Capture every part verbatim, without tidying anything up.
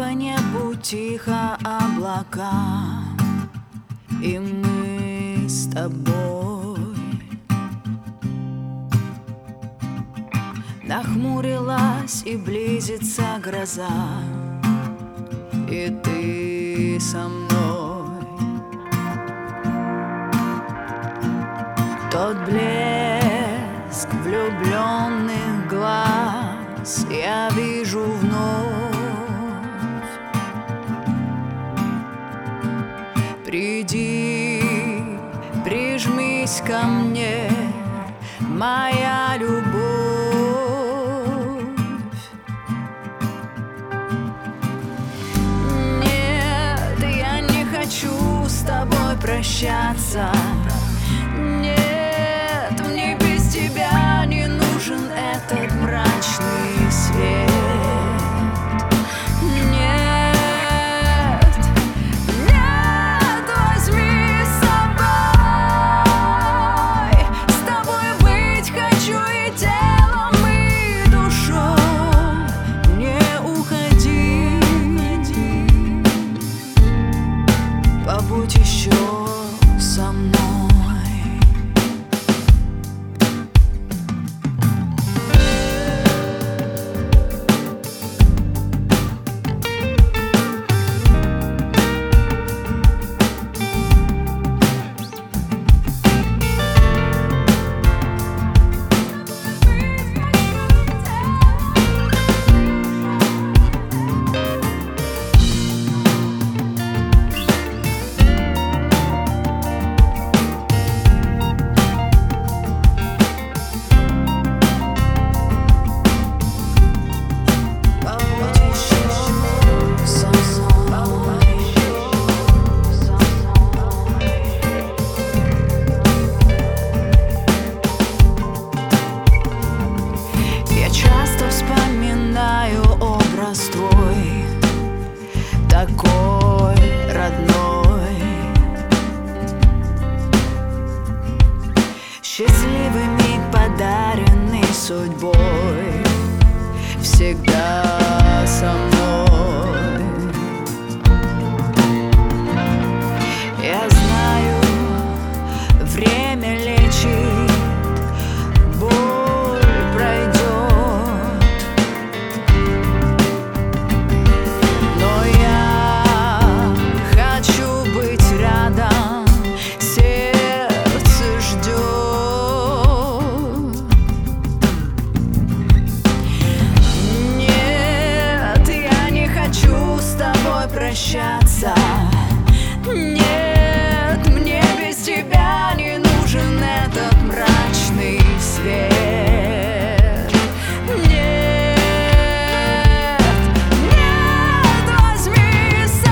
по небу тихо облака, и мы с тобой. Нахмурилась и близится гроза, и ты со мной. Тот блеск влюбленных глаз я вижу вновь. Приди, прижмись ко мне, моя любовь. Нет, я не хочу с тобой прощаться. Нет, мне без тебя не нужен этот мрачный свет. Побудь еще со мной. Твой такой родной, счастливый миг, подаренный судьбой, всегда со мной. Я знаю, время лечит, боль пройдет. Прощаться. Нет, мне без тебя не нужен этот мрачный свет. Нет, нет, возьми с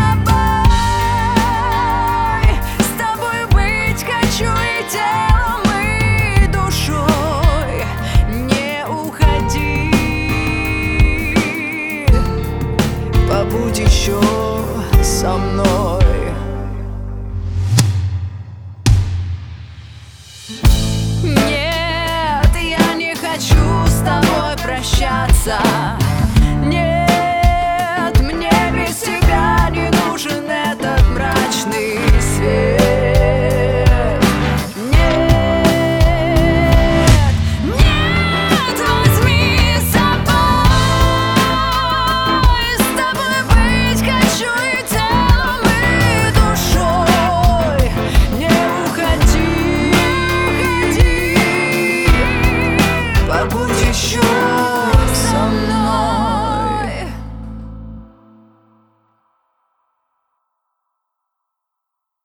собой. С тобой быть хочу и телом, и душой. Не уходи, побудь еще со мной. Нет, я не хочу с тобой прощаться.